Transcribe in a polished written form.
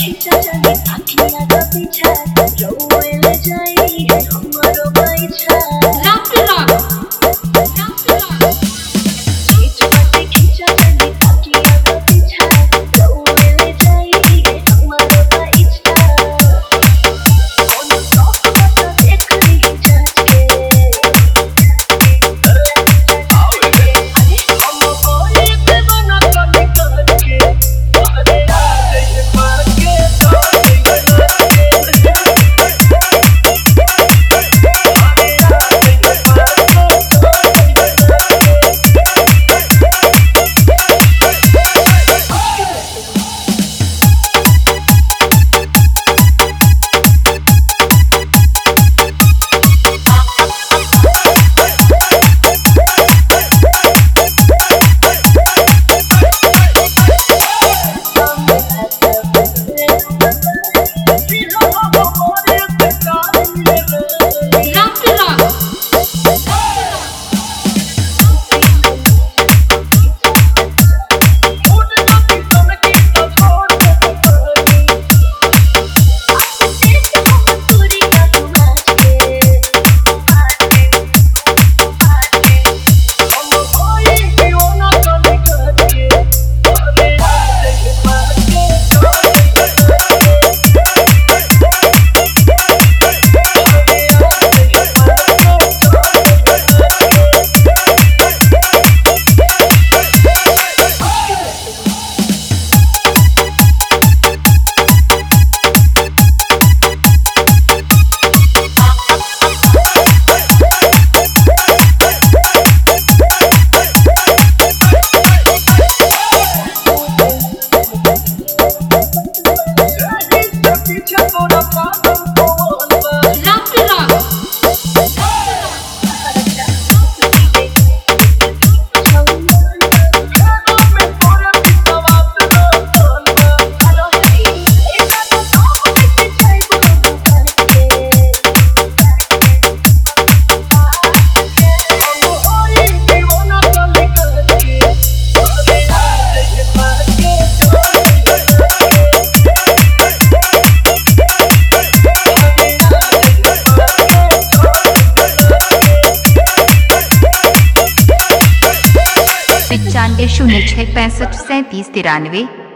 खींचा जाने आखियां का पीछा रोए ले जाई है हमरो बैठा खींचा जाने आखियां का पीछा रोए ले जाई है हमरो बैठा कौन सौख बता देख रही जांच के $95 06 65 37 93।